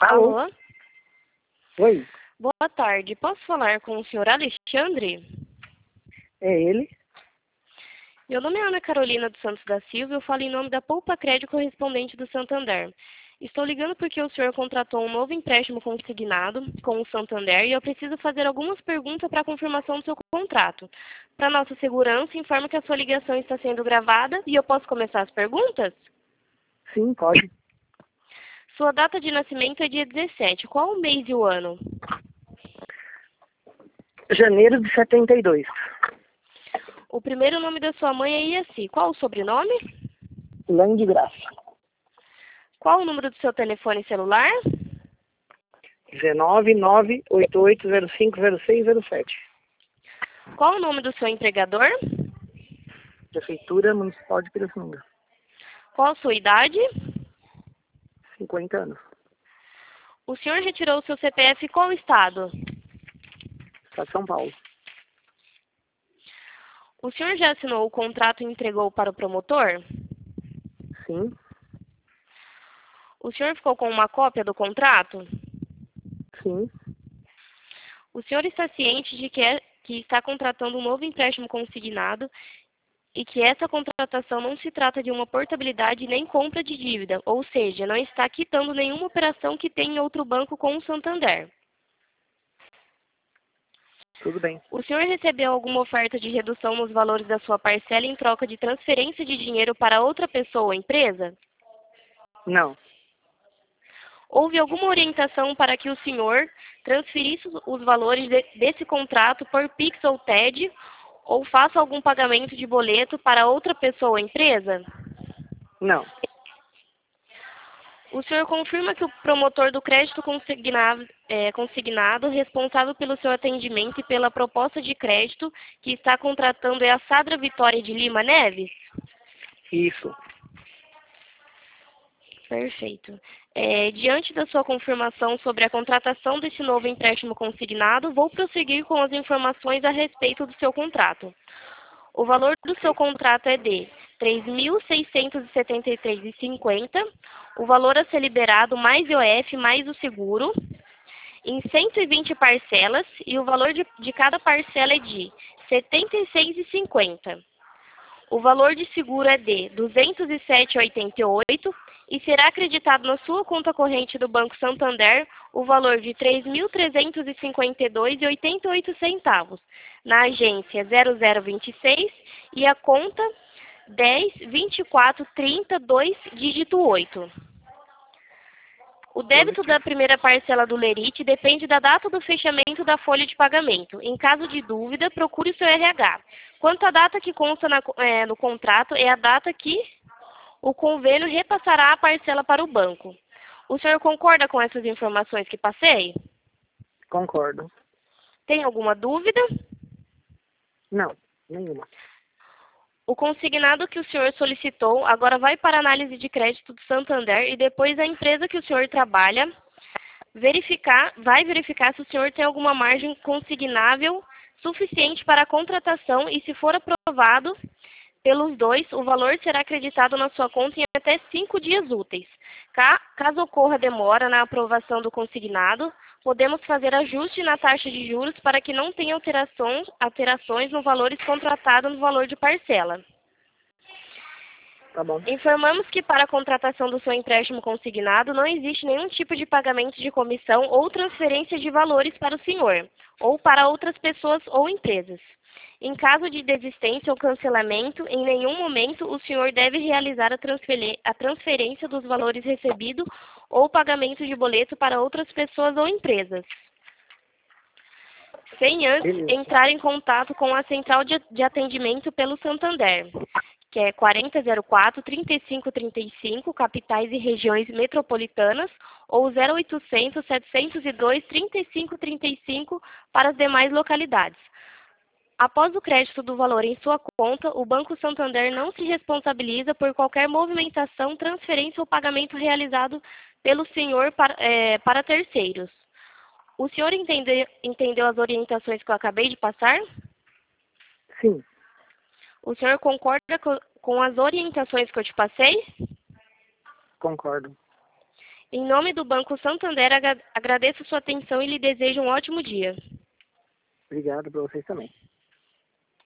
Alô? Alô? Oi, Boa tarde. Posso falar com o senhor Alexandre? é ele? Meu nome é Ana Carolina dos Santos da Silva e eu falo em nome da Poupa Crédito Correspondente do Santander. Estou ligando porque o senhor contratou um novo empréstimo consignado com o Santander e eu preciso fazer algumas perguntas para a confirmação do seu contrato. Para nossa segurança, informo que a sua ligação está sendo gravada e eu posso começar as perguntas? Sim, pode. Sua data de nascimento é dia 17. Qual o mês e o ano? Janeiro de 72. O primeiro nome da sua mãe é Iaci. Qual o sobrenome? Lã de Graça. Qual o número do seu telefone celular? 19988050607. Qual o nome do seu empregador? Prefeitura Municipal de Pirassununga. Qual a sua idade? 50 anos. O senhor retirou o seu CPF em qual estado? Estado de São Paulo. O senhor já assinou o contrato e entregou para o promotor? Sim, O senhor ficou com uma cópia do contrato? sim, O senhor está ciente de que está contratando um novo empréstimo consignado e que essa contratação não se trata de uma portabilidade nem compra de dívida, ou seja, não está quitando nenhuma operação que tem em outro banco com o Santander. tudo bem. O senhor recebeu alguma oferta de redução nos valores da sua parcela em troca de transferência de dinheiro para outra pessoa ou empresa? Não, Houve alguma orientação para que o senhor transferisse os valores desse contrato por Pix ou TED ou faça algum pagamento de boleto para outra pessoa ou empresa? não, O senhor confirma que o promotor do crédito consignado, responsável pelo seu atendimento e pela proposta de crédito que está contratando é a Sadra Vitória de Lima Neves? isso. Perfeito. Diante da sua confirmação sobre a contratação desse novo empréstimo consignado, vou prosseguir com as informações a respeito do seu contrato. O valor do seu contrato é de R$ 3.673,50, o valor a ser liberado mais IOF mais o seguro, em 120 parcelas, e o valor de cada parcela é de R$ 76,50. O valor de seguro é de R$ 207,88 e será acreditado na sua conta corrente do Banco Santander o valor de R$ 3.352,88 na agência 0026 e a conta 102430 dígito 8. O débito da primeira parcela do Lerite depende da data do fechamento da folha de pagamento. Em caso de dúvida, procure o seu RH. Quanto à data que consta no contrato, é a data que o convênio repassará a parcela para o banco. O senhor concorda com essas informações que passei? Concordo. Tem alguma dúvida? Não, nenhuma. O consignado que o senhor solicitou agora vai para a análise de crédito do Santander e depois a empresa que o senhor trabalha vai verificar se o senhor tem alguma margem consignável suficiente para a contratação e, se for aprovado pelos dois, o valor será acreditado na sua conta em até 5 dias úteis. Caso ocorra demora na aprovação do consignado, podemos fazer ajuste na taxa de juros para que não tenha alterações no valores contratados no valor de parcela. Tá bom. Informamos que para a contratação do seu empréstimo consignado não existe nenhum tipo de pagamento de comissão ou transferência de valores para o senhor, ou para outras pessoas ou empresas. Em caso de desistência ou cancelamento, em nenhum momento o senhor deve realizar a transferência dos valores recebidos ou pagamento de boleto para outras pessoas ou empresas, sem antes Beleza. entrar em contato com a central de atendimento pelo Santander, que é 4004-3535, capitais e regiões metropolitanas, ou 0800-702-3535 para as demais localidades. Após o crédito do valor em sua conta, o Banco Santander não se responsabiliza por qualquer movimentação, transferência ou pagamento realizado pelo senhor para terceiros. O senhor entendeu as orientações que eu acabei de passar? Sim, O senhor concorda com as orientações que eu te passei? concordo. Em nome do Banco Santander, agradeço sua atenção e lhe desejo um ótimo dia. Obrigado para vocês também.